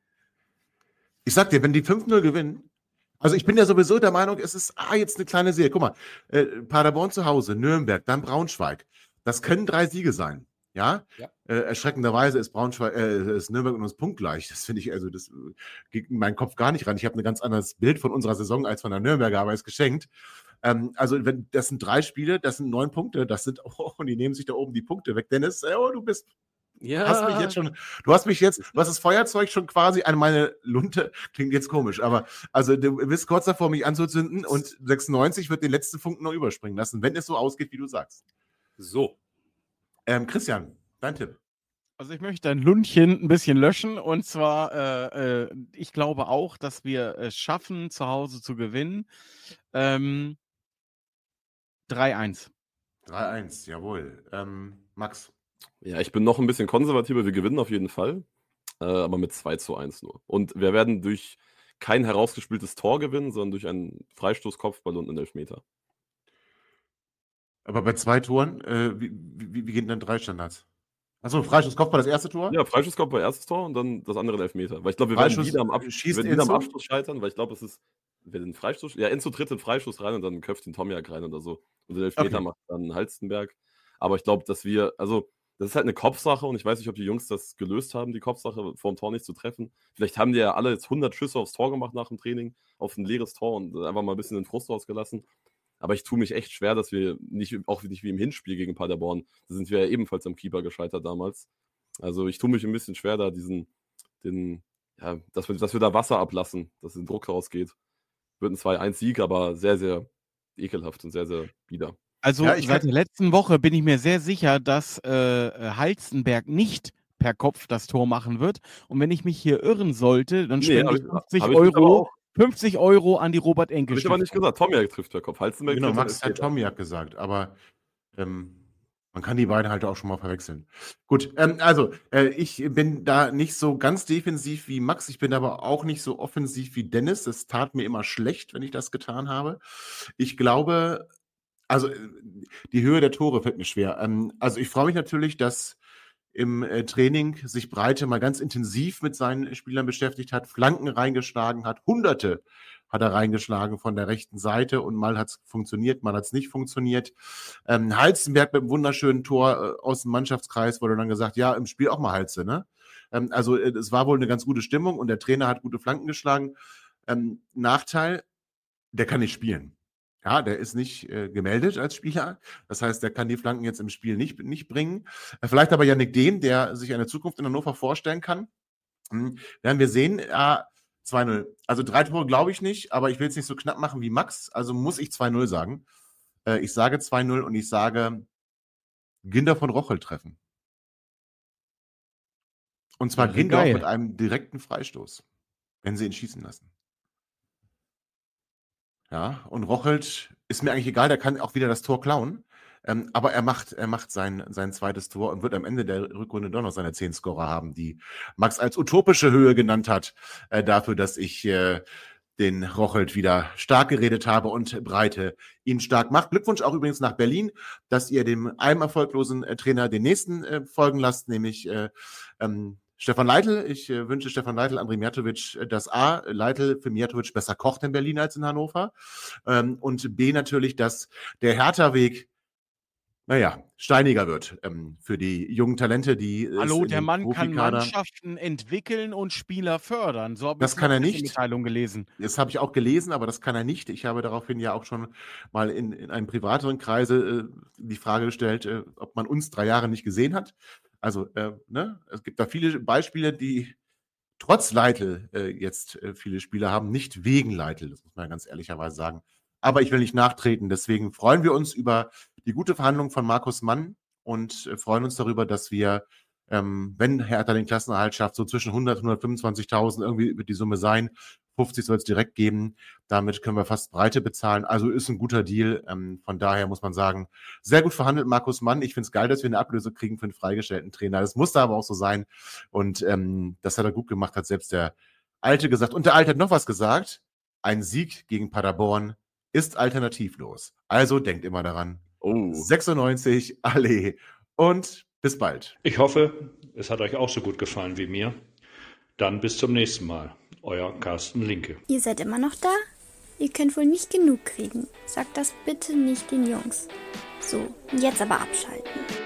Ich sag dir, wenn die fünf null gewinnen, also ich bin ja sowieso der Meinung, es ist ah, jetzt eine kleine Serie. Guck mal, äh, Paderborn zu Hause, Nürnberg, dann Braunschweig. Das können drei Siege sein. Ja, Ja. Äh, erschreckenderweise ist Braunschweig, äh, ist Nürnberg und uns punktgleich. Das finde ich, also das äh, geht in meinen Kopf gar nicht ran. Ich habe ein ganz anderes Bild von unserer Saison als von der Nürnberger, aber ist geschenkt. Ähm, also wenn das sind drei Spiele, das sind neun Punkte, das sind, oh, und die nehmen sich da oben die Punkte weg. Dennis, äh, oh, du bist ja, hast mich jetzt schon, du hast mich jetzt, du hast das Feuerzeug schon quasi an meine Lunte, klingt jetzt komisch, aber also du bist kurz davor, mich anzuzünden und sechsundneunzig wird den letzten Funken noch überspringen lassen, wenn es so ausgeht, wie du sagst. so. Ähm, Christian, dein Tipp. Also ich möchte ein Lundchen ein bisschen löschen und zwar, äh, äh, ich glaube auch, dass wir es schaffen, zu Hause zu gewinnen. Ähm, drei eins. drei eins, jawohl. Ähm, Max. Ja, ich bin noch ein bisschen konservativer. Wir gewinnen auf jeden Fall, äh, aber mit zwei zu eins nur. Und wir werden durch kein herausgespieltes Tor gewinnen, sondern durch einen Freistoß, Kopfball und einen Elfmeter. Aber bei zwei Toren, äh, wie, wie, wie gehen denn drei Standards? Achso, Freistoß, Kopfball, das erste Tor? Ja, Freistoß, Kopfball, erstes Tor und dann das andere ein Elfmeter. Weil ich glaube, wir werden Freischuss, wieder am, Ab schießt wir werden wieder am Enzo? Abschluss scheitern, weil ich glaube, es ist, wer den Freistoß, ja, Enzo tritt den Freistoß rein und dann köpft den Tomiak rein oder so. Und den Elfmeter Okay. macht dann Halstenberg. Aber ich glaube, dass wir, also, das ist halt eine Kopfsache und ich weiß nicht, ob die Jungs das gelöst haben, die Kopfsache vor dem Tor nicht zu treffen. Vielleicht haben die ja alle jetzt hundert Schüsse aufs Tor gemacht nach dem Training, auf ein leeres Tor und einfach mal ein bisschen den Frust rausgelassen. Aber ich tue mich echt schwer, dass wir nicht, auch nicht wie im Hinspiel gegen Paderborn, da sind wir ja ebenfalls am Keeper gescheitert damals. Also ich tue mich ein bisschen schwer, da diesen, den, ja, dass wir, dass wir da Wasser ablassen, dass ein Druck rausgeht. Wird ein zwei eins Sieg, aber sehr, sehr ekelhaft und sehr, sehr bieder. Also Ja, ich seit kann- der letzten Woche bin ich mir sehr sicher, dass äh, Halstenberg nicht per Kopf das Tor machen wird. Und wenn ich mich hier irren sollte, dann Nee, spende hab ich ich- fünfzig hab ich mich aber Euro, auch. fünfzig Euro an die Robert Habe Enke ich aber nicht Stiftung. gesagt. Tomiak trifft per Kopf. Halstenberg Genau, trifft Max hat Elfmeter. Tomiak gesagt, aber ähm, man kann die beiden halt auch schon mal verwechseln. Gut, ähm, also äh, ich bin da nicht so ganz defensiv wie Max, ich bin aber auch nicht so offensiv wie Dennis. Es tat mir immer schlecht, wenn ich das getan habe. Ich glaube, also äh, die Höhe der Tore fällt mir schwer. Ähm, also ich freue mich natürlich, dass im äh, Training sich Breite mal ganz intensiv mit seinen Spielern beschäftigt hat, Flanken reingeschlagen hat, Hunderte hat er reingeschlagen von der rechten Seite und mal hat es funktioniert, mal hat es nicht funktioniert. Ähm, Halstenberg mit einem wunderschönen Tor äh, aus dem Mannschaftskreis wurde dann gesagt, ja, im Spiel auch mal Halse, ne? Ähm, also äh, es war wohl eine ganz gute Stimmung und der Trainer hat gute Flanken geschlagen. Ähm, Nachteil, der kann nicht spielen. Ja, der ist nicht äh, gemeldet als Spieler. Das heißt, der kann die Flanken jetzt im Spiel nicht, nicht bringen. Äh, vielleicht aber Yannick Dehm, der sich eine Zukunft in Hannover vorstellen kann. Hm, werden wir sehen. Ja, zwei null. Also drei Tore glaube ich nicht, aber ich will es nicht so knapp machen wie Max. Also muss ich zwei null sagen. Äh, ich sage zwei null und ich sage Ginder von Rochel treffen. Und zwar Wäre Ginder auch geil. mit einem direkten Freistoß, wenn sie ihn schießen lassen. Ja, und Rochelt ist mir eigentlich egal, der kann auch wieder das Tor klauen. Ähm, aber er macht, er macht sein, sein zweites Tor und wird am Ende der Rückrunde doch noch seine zehn Scorer haben, die Max als utopische Höhe genannt hat, äh, dafür, dass ich äh, den Rochelt wieder stark geredet habe und Breite ihn stark macht. Glückwunsch auch übrigens nach Berlin, dass ihr dem einem erfolglosen äh, Trainer den nächsten äh, folgen lasst, nämlich äh, ähm, Stefan Leitl. Ich äh, wünsche Stefan Leitl, André Mijatovic, äh, dass A, Leitl für Mijatovic besser kocht in Berlin als in Hannover ähm, und B, natürlich, dass der Hertha-Weg, naja, steiniger wird ähm, für die jungen Talente, die es Hallo, in der dem Mann kann Profikader- Mannschaften entwickeln und Spieler fördern. So habe Das ich kann er eine nicht. Pressemitteilung gelesen. Das habe ich auch gelesen, aber das kann er nicht. Ich habe daraufhin ja auch schon mal in, in einem privateren Kreise äh, die Frage gestellt, äh, ob man uns drei Jahre nicht gesehen hat. Also, äh, ne, es gibt da viele Beispiele, die trotz Leitl äh, jetzt äh, viele Spieler haben, nicht wegen Leitl, das muss man ganz ehrlicherweise sagen. Aber ich will nicht nachtreten, deswegen freuen wir uns über die gute Verhandlung von Markus Mann und äh, freuen uns darüber, dass wir, ähm, wenn Hertha den Klassenerhalt schafft, so zwischen hundert, hundertfünfundzwanzigtausend, irgendwie wird die Summe sein, fünfzig soll es direkt geben, damit können wir fast Breite bezahlen, also ist ein guter Deal, ähm, von daher muss man sagen, sehr gut verhandelt Markus Mann, ich finde es geil, dass wir eine Ablöse kriegen für einen freigestellten Trainer, das musste aber auch so sein und ähm, das hat er gut gemacht, hat selbst der Alte gesagt und der Alte hat noch was gesagt, ein Sieg gegen Paderborn ist alternativlos, also denkt immer daran, Oh. sechsundneunzig, alle und bis bald. Ich hoffe, es hat euch auch so gut gefallen wie mir. Dann bis zum nächsten Mal. Euer Carsten Linke. Ihr seid immer noch da? Ihr könnt wohl nicht genug kriegen. Sagt das bitte nicht den Jungs. So, jetzt aber abschalten.